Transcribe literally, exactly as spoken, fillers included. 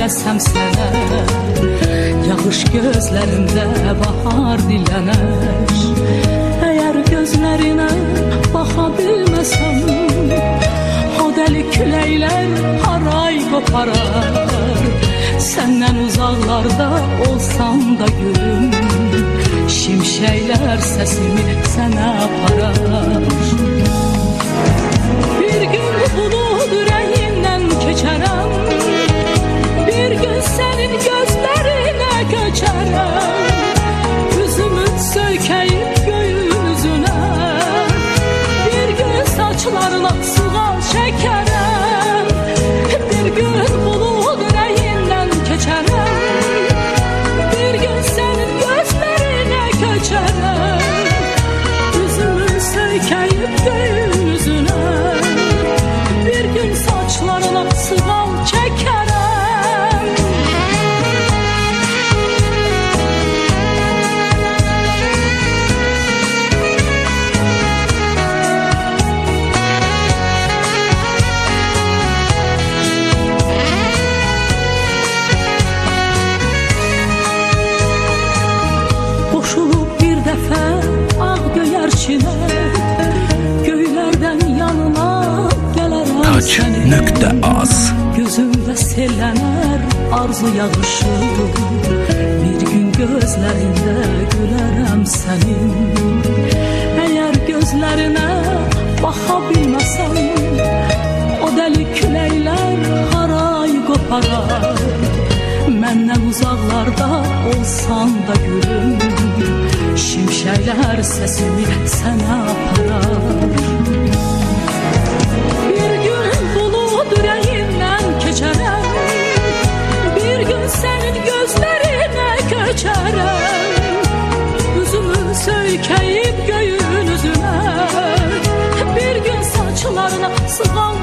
desem sana, yağış gözlerimde bahar dilenir. Eğer gözlerine bakabilmesem, o deli küleyler haray koparar. Senden uzaklarda olsam da gülüm, şimşekler sesimi sana aparar. Bir gün bulut yüreğinden keçerem, bir gün senin gözlerine göçerem. Yüzümü söykeyip göğün yüzüne, bir gün saçlarına sual çekerem. Bir gün bulut yüreğinden keçerem, bir gün senin gözlerine göçerem. Yüzümü söykeyip göğün yüzüne, bir gün saçlarına sual çekerem. Koşulup bir defa ağ göyerçine, göylerden yanına gelerem Taç nöqtə az. Gözümde sellenər arzu yağışı, bir gün gözlerinde gülerem senin. Eğer gözlerine bakabilmesem, o deli küleyler haray koparar. Menden uzaklarda olsan da gülüm, şimşekler sesimi sana aparar. Bir gün bulut yüreğinden keçerem, bir gün senin gözlerine göçerem. Yüzümü söykeyip göğün yüzüne, bir gün saçlarına sığal